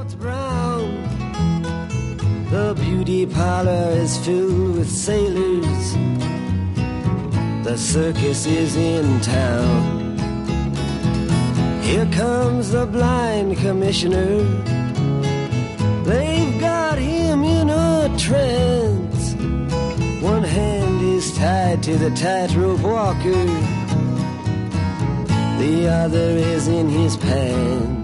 court's brown. The beauty parlor is filled with sailors. The circus is in town. Here comes the blind commissioner. They've got him in a trance. One hand is tied to the tightrope walker. The other is in his pants.